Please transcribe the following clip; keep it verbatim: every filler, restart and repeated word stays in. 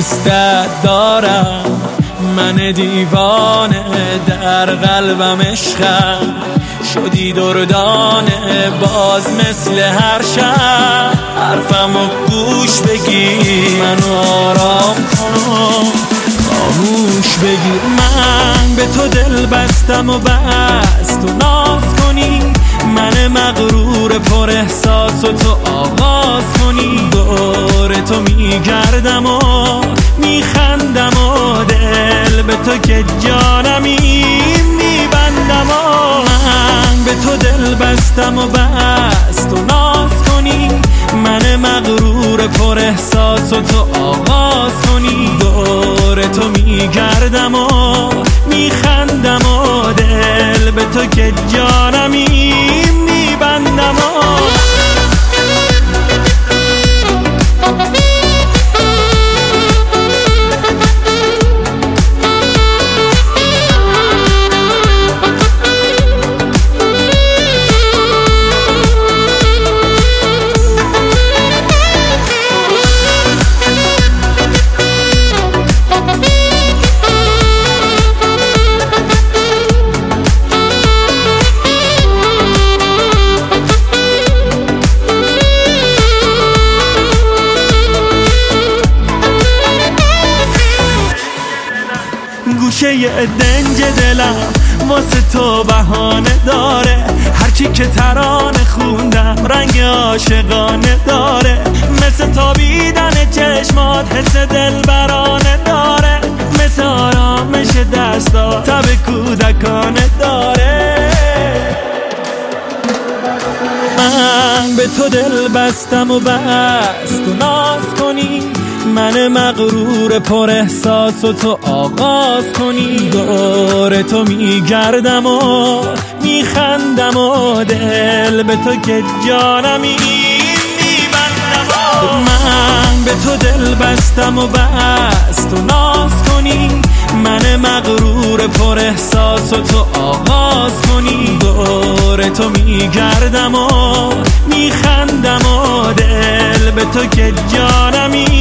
دوستت دارم، من دیوانه در قلبم عشقم، شدی دردانه باز مثل هر شب. حرفمو گوش بگیر، منو آرام کن، خاموش بگیر. من به تو دل بستم و بس تو ناز کنی، من مغرور پر احساس و تو آغاز کنی. دور تو میگردم و میخندم و دل به تو که جانمی میبندم و من به تو دل بستم و بس تو ناز کنی، من مغرور پر احساس و تو آغاز کنی. دور تو میگردم و میخندم و دل به تو که جانمی میبندم و گوشه دنج دلم واسه تو بهانه داره، هرچی که ترانه خوندم رنگ عاشقانه داره. مثل تابیدن چشمات حس دلبرانه داره، مثل آرامش دستا تب کودکانه داره. من به تو دل بستم و بس تو ناز کنی، من مغرور پر احساس و تو آغاز کنی. دور تو میگردم و میخندم و دل به تو که جانمی میبندم و من به تو دل بستم و بس تو ناز کنی، من مغرور پر احساس و تو آغاز کنی. دور تو میگردم و میخندم و دل به تو که جانمی